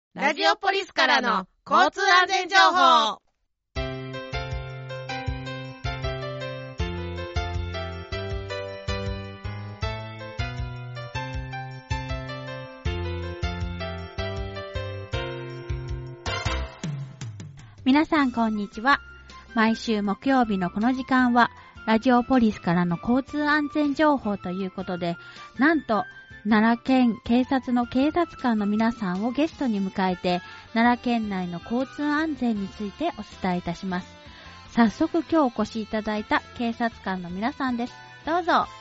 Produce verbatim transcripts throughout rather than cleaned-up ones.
ラジオポリスからの交通安全情報。 皆さんこんにちは。毎週木曜日のこの時間はラジオポリスからの交通安全情報ということで、なんと奈良県警察の警察官の皆さんをゲストに迎えて、奈良県内の交通安全についてお伝えいたします。早速今日お越しいただいた警察官の皆さんです。どうぞ。 はい、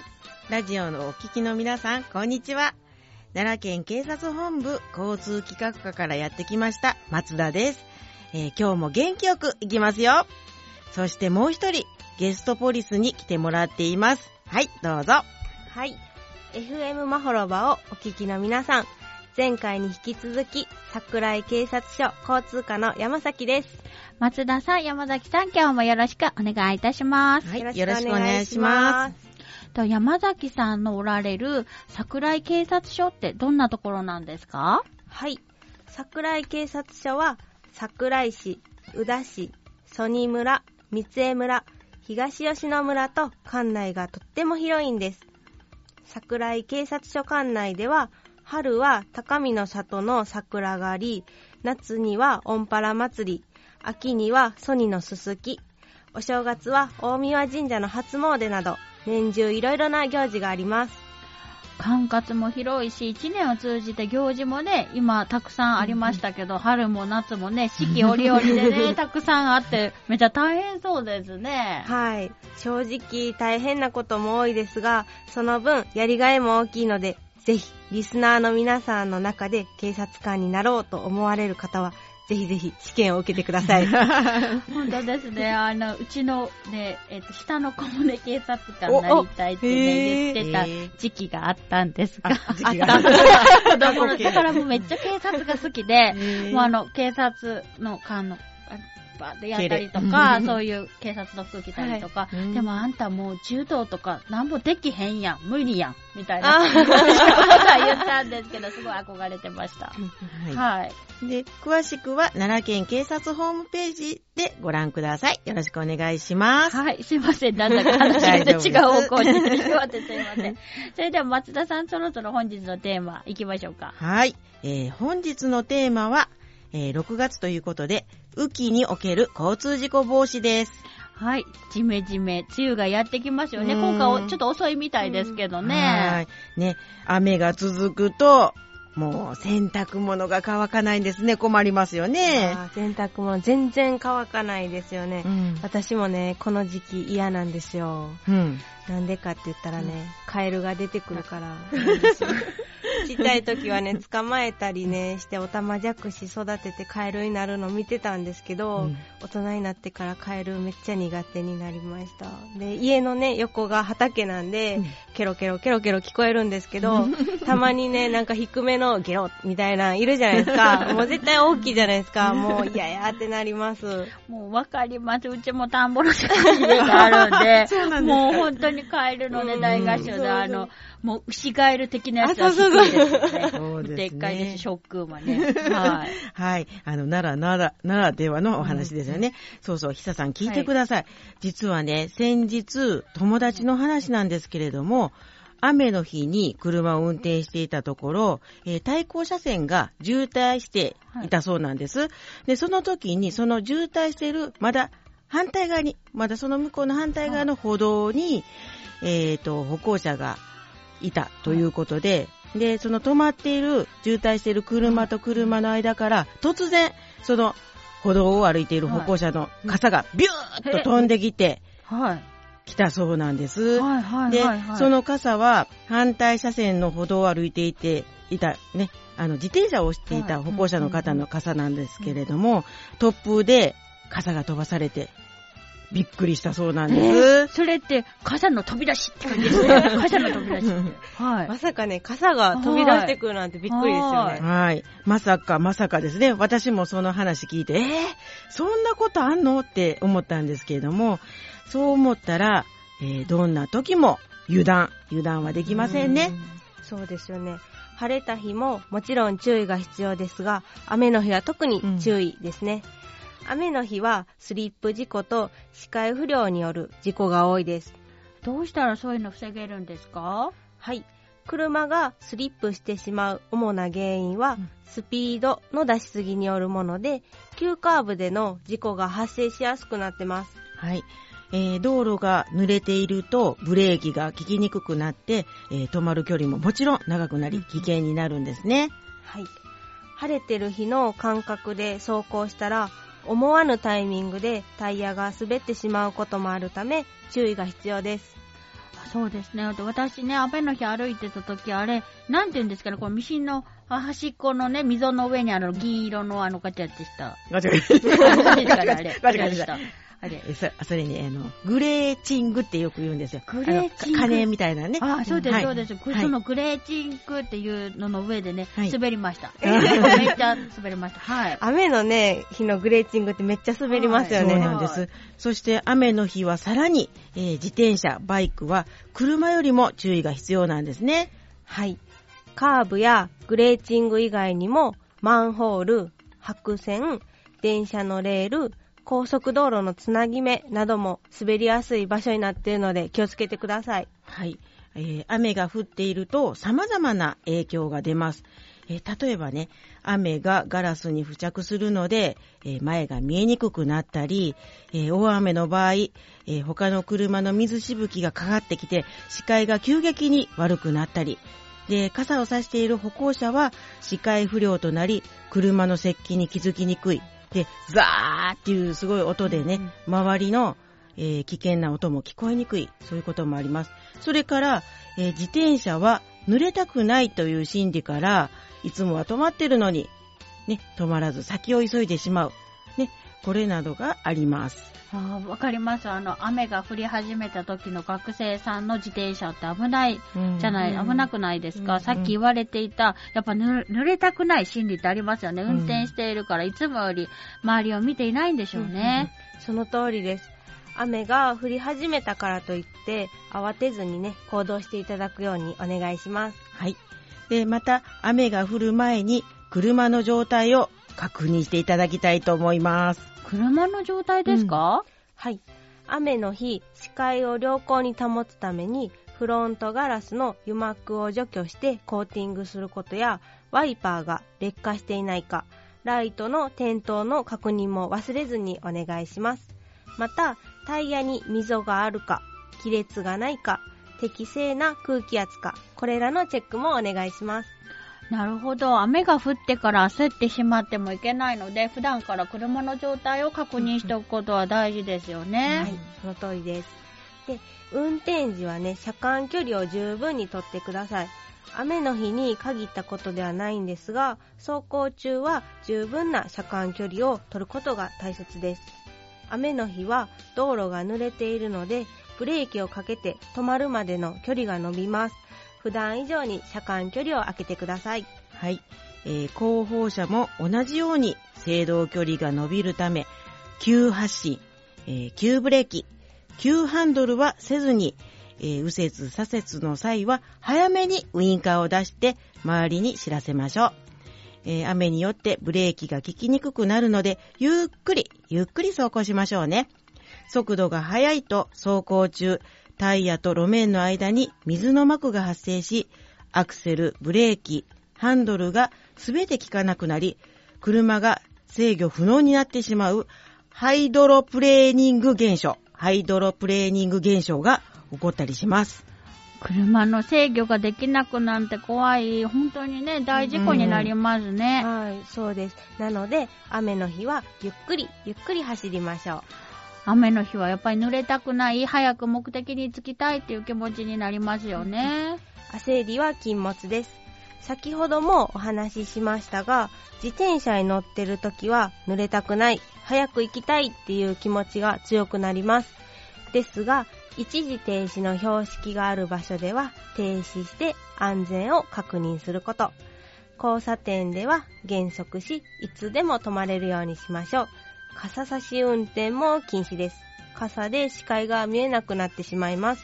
ラジオのお聞きの皆さん、こんにちは。奈良県警察本部交通企画課からやってきました松田です。えー、今日も元気よくいきますよ。そしてもう一人ゲストポリスに来てもらっています。はい、どうぞ。 はい、エフエム まほろばをお聞きの皆さん、前回に引き続き桜井警察署交通課の山崎です。 松田さん、山崎さん、今日もよろしくお願いいたします。 はい、よろしくお願いします。 と山崎さんのおられる桜井警察署ってどんなところなんですか？ はい、桜井警察署は桜井市、宇田市、曽爾村、三江村、東吉野村と管内がとっても広いんです。桜井警察署管内では、春は高見の里の桜狩り、夏にはオンパラ祭り、秋には曽爾のすすき、お正月は大神神社の初詣など、年中いろいろな行事があります。 管轄も広いし、一年を通じて行事もね、今たくさんありましたけど、うん、春も夏もね、四季折々でね、たくさんあって、めちゃ大変そうですね。 はい。正直大変なことも多いですが、その分やりがいも大きいので、ぜひリスナーの皆さんの中で警察官になろうと思われる方は、ぜひぜひ試験を受けてください。 本当ですね。あの、うちのね、えっと、下の子もね、警察官になりたいってね、言ってた時期があったんですが、 あった子供のだからもうめっちゃ警察が好きで、もうあの、警察の官の、バーってやったりとか、そういう警察の服着たりとか、はい、でもあんたもう柔道とかなんもできへんやん、無理やん、みたいな言ったんですけど、すごい憧れてました。はい。はい、 で、詳しくは奈良県警察ホームページでご覧ください。よろしくお願いします。 はい、すいません。なんだか話が違う方向に行ってしまってすいません。それでは松田さん、そろそろ本日のテーマ行きましょうか。 はい。えー、本日のテーマは、えー、ろくがつということで、雨季における交通事故防止です。 はい。じめじめ、梅雨がやってきますよね。今回ちょっと遅いみたいですけどね。 はい。ね、雨が続くと、もう洗濯物が乾かないんですね。困りますよね。 あ、洗濯物全然乾かないですよね。うん、私もね、この時期嫌なんですよ。うん。なんでかって言ったらね、うん、カエルが出てくるからなんですよ。ちっちゃい時はね、捕まえたりねしてオタマジャクシ育ててカエルになるの見てたんですけど、うん、大人になってからカエルめっちゃ苦手になりました。で、家のね横が畑なんで、うん、ケロケロケロケロ聞こえるんですけど、たまにねなんか低めのゲロみたいないるじゃないですか。もう絶対大きいじゃないですか。もう嫌やってなります。 もうわかります。うちも田んぼの近くに家があるんで、そうなんですか。もう本当にカエルのね大合唱で、あのもう牛ガエル的なやつは低いですよね。そうですね。でっかいです、ショック馬ね。はい。 はい。あの、奈良、奈良、奈良ではのお話ですよね。うん、そうそう、ひささん聞いてください。はい、実はね、先日、友達の話なんですけれども、雨の日に車を運転していたところ、えー、対向車線が渋滞していたそうなんです。はい、で、その時に、その渋滞している、まだ反対側に、まだその向こうの反対側の歩道に、はい、えっと、歩行者がいたということで、はい、で、その止まっている、渋滞している車と車の間から、突然、その歩道を歩いている歩行者の傘がビューッと飛んできて、はい。来たそうなんです。はいはいはいはい、で、その傘は反対車線の歩道を歩いていていたね、あの自転車を押していた歩行者の方の傘なんですけれども、突風で傘が飛ばされてびっくりしたそうなんです。えー、 それって傘の飛び出しって感じですね。傘の飛び出しって。はい。 まさかね、傘が飛び出してくるなんてびっくりですよね。 はい。まさかまさかですね。私もその話聞いて、えー、そんなことあんのって思ったんですけれども、そう思ったら、えー、どんな時も油断、油断はできませんね。 うん、そうですよね。 晴れた日ももちろん注意が必要ですが、雨の日は特に注意ですね。うん、雨の日はスリップ事故と視界不良による事故が多いです。 どうしたらそういうの防げるんですか？ はい。車がスリップしてしまう主な原因は、うん、スピードの出しすぎによるもので、急カーブでの事故が発生しやすくなってます。 はい。えー、道路が濡れているとブレーキが効きにくくなって、えー、止まる距離ももちろん長くなり危険になるんですね。 はい。晴れてる日の感覚で走行したら思わぬタイミングでタイヤが滑ってしまうこともあるため注意が必要です。 そうですね。私ね、雨の日歩いてた時、あれなんて言うんですかね、このミシンの端っこのね、溝の上にある銀色のあのガチャってしたガチャガチャガチャガチャガチャガチャあれそ、それに、あの、グレーチングってよく言うんですよ。 グレーチング。 鐘みたいなね。 ああ、そうです、そうです。はい、そのグレーチングっていうのの上でね、はい、滑りました。めっちゃ滑りました。はい。 雨のね、日のグレーチングってめっちゃ滑りますよね。 そうなんです。そして雨の日はさらに、えー、自転車、バイクは車よりも注意が必要なんですね。 はい。カーブやグレーチング以外にも、マンホール、白線、電車のレール、高速道路のつなぎ目なども滑りやすい場所になっているので気をつけてください。 はい、えー、雨が降っていると様々な影響が出ます。えー、例えばね、雨がガラスに付着するので、えー、前が見えにくくなったり、えー、大雨の場合、えー、他の車の水しぶきがかかってきて視界が急激に悪くなったり、で、傘を差している歩行者は視界不良となり車の接近に気づきにくい。で、ザーっていうすごい音でね、うん、周りの、えー、危険な音も聞こえにくい、そういうこともあります。それから、えー、自転車は濡れたくないという心理から、いつもは止まってるのに、ね、止まらず先を急いでしまう。ね、これなどがあります。 ああ、わかります。あの、雨が降り始めた時の学生さんの自転車って危ないじゃない、うん、危なくないですか、うん、さっき言われていた、やっぱぬ濡れたくない心理ってありますよね。運転しているからいつもより周りを見ていないんでしょうね。 うんうん、その通りです。雨が降り始めたからといって慌てずにね、行動していただくようにお願いします。 はい。で、また雨が降る前に車の状態を確認していただきたいと思います。 車の状態ですか？ うん、はい。雨の日、視界を良好に保つためにフロントガラスの油膜を除去してコーティングすることや、ワイパーが劣化していないか、ライトの点灯の確認も忘れずにお願いします。また、タイヤに溝があるか、亀裂がないか、適正な空気圧か、これらのチェックもお願いします。 なるほど。雨が降ってから焦ってしまってもいけないので、普段から車の状態を確認しておくことは大事ですよね。 はい、その通りです。で、運転時はね、車間距離を十分にとってください。雨の日に限ったことではないんですが、走行中は十分な車間距離を取ることが大切です。雨の日は道路が濡れているので、ブレーキをかけて止まるまでの距離が伸びます。普段以上に車間距離を空けてください。 はい、えー、後方車も同じように制動距離が伸びるため、急発進、えー、急ブレーキ、急ハンドルはせずに、えー、右折左折の際は早めにウインカーを出して周りに知らせましょう。えー、雨によってブレーキが効きにくくなるので、ゆっくりゆっくり走行しましょうね。速度が速いと走行中、タイヤと路面の間に水の膜が発生し、アクセル、ブレーキ、ハンドルがすべて効かなくなり、車が制御不能になってしまうハイドロプレーニング現象、ハイドロプレーニング現象が起こったりします。 車の制御ができなくなんて怖い、本当にね、大事故になりますね。 うん、はい、そうです。なので、雨の日はゆっくりゆっくり走りましょう。 雨の日はやっぱり濡れたくない、早く目的に着きたいっていう気持ちになりますよね。 焦りは禁物です。先ほどもお話ししましたが、自転車に乗ってるときは濡れたくない、早く行きたいっていう気持ちが強くなります。ですが、一時停止の標識がある場所では停止して安全を確認すること。交差点では減速し、いつでも止まれるようにしましょう。傘差し運転も禁止です。傘で視界が見えなくなってしまいます。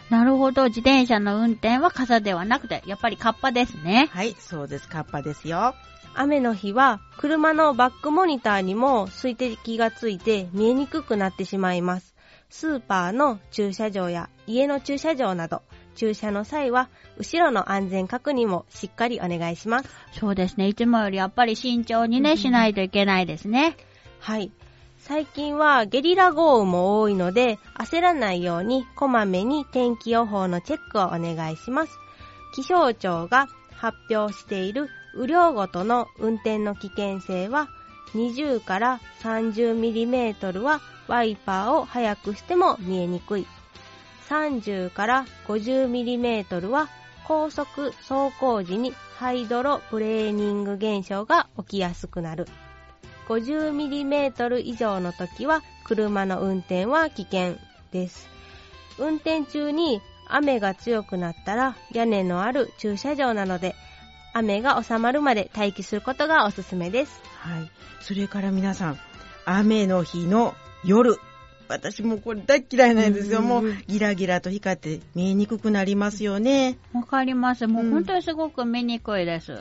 なるほど。自転車の運転は傘ではなくて、やっぱりカッパですね。 はい、そうです。カッパですよ。 雨の日は車のバックモニターにも水滴がついて見えにくくなってしまいます。スーパーの駐車場や家の駐車場など、駐車の際は後ろの安全確認もしっかりお願いします。 そうですね。いつもよりやっぱり慎重にね、うん、しないといけないですね。 はい。最近はゲリラ豪雨も多いので、焦らないようにこまめに天気予報のチェックをお願いします。気象庁が発表している雨量ごとの運転の危険性は、にじゅうからさんじゅうミリメートルはワイパーを速くしても見えにくい。さんじゅうからごじゅうミリメートルは高速走行時にハイドロプレーニング現象が起きやすくなる。ごじゅうミリメートル以上の時は車の運転は危険です。運転中に雨が強くなったら屋根のある駐車場なので、雨が収まるまで待機することがおすすめです。 はい。それから皆さん、雨の日の夜、私もこれ大嫌いなんですよ。もうギラギラと光って見えにくくなりますよね。 わかります。もう本当にすごく見にくいです。うん、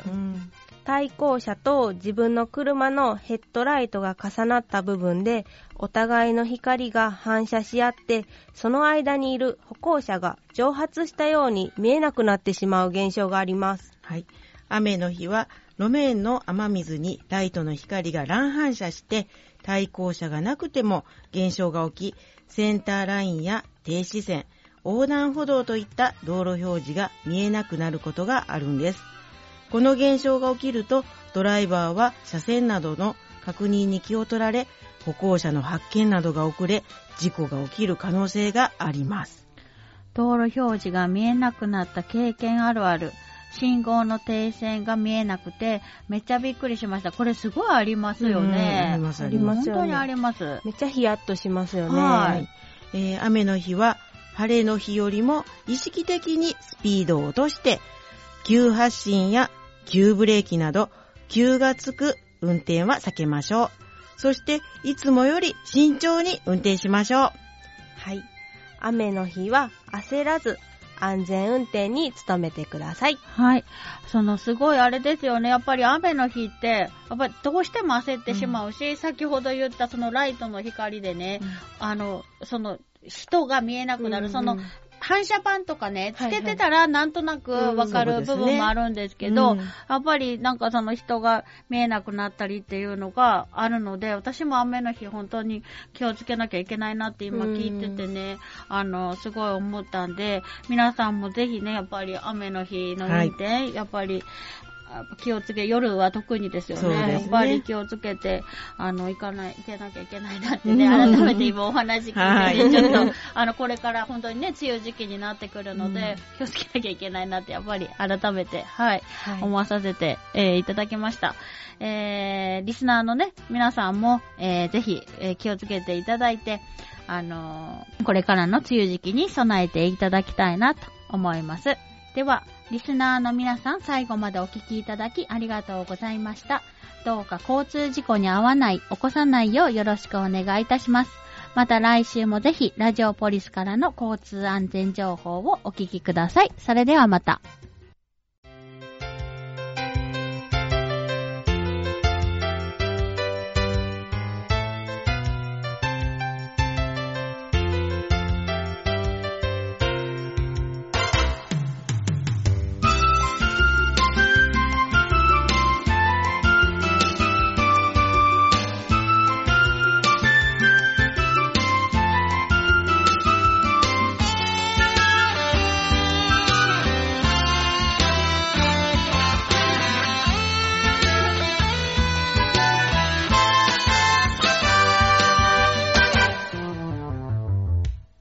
対向車と自分の車のヘッドライトが重なった部分でお互いの光が反射し合って、その間にいる歩行者が蒸発したように見えなくなってしまう現象があります。 はい。雨の日は路面の雨水にライトの光が乱反射して対向車がなくても現象が起き、センターラインや停止線、横断歩道といった道路表示が見えなくなることがあるんです。この現象が起きるとドライバーは車線などの確認に気を取られ、歩行者の発見などが遅れ、事故が起きる可能性があります。 道路表示が見えなくなった経験あるある。信号の停止線が見えなくてめっちゃびっくりしました。これすごいありますよね。 ありますあります。 本当にあります。 めっちゃヒヤッとしますよね。 はい。えー、雨の日は晴れの日よりも意識的にスピードを落として急発進や急ブレーキなど急がつく運転は避けましょう。そしていつもより慎重に運転しましょう。 はい。雨の日は焦らず安全運転に努めてください。 はい。そのすごいあれですよね。やっぱり雨の日って、やっぱりどうしても焦ってしまうし、うん、先ほど言ったそのライトの光でね、うん、あの、その人が見えなくなる、うんうん、その反射板とかね、つけてたらなんとなくわかる部分もあるんですけど、うんねうん、やっぱりなんかその人が見えなくなったりっていうのがあるので、私も雨の日本当に気をつけなきゃいけないなって今聞いててね、うん、あの、すごい思ったんで、皆さんもぜひね、やっぱり雨の日の運転、はい、やっぱり、気をつけ、夜は特にですよ ね, ね。やっぱり気をつけて、あの、行かない、行けなきゃいけないなってね、改めて今お話聞いてね、はい、ちょっと、あの、これから本当にね、梅雨時期になってくるので、うん、気をつけなきゃいけないなって、やっぱり改めて、はい、はい、思わさせて、えー、いただきました。えー、リスナーのね、皆さんも、えー、ぜひ、えー、気をつけていただいて、あのー、これからの梅雨時期に備えていただきたいなと思います。では、リスナーの皆さん、最後までお聞きいただきありがとうございました。どうか交通事故に遭わない、起こさないようよろしくお願いいたします。また来週もぜひ、ラジオポリスからの交通安全情報をお聞きください。それではまた。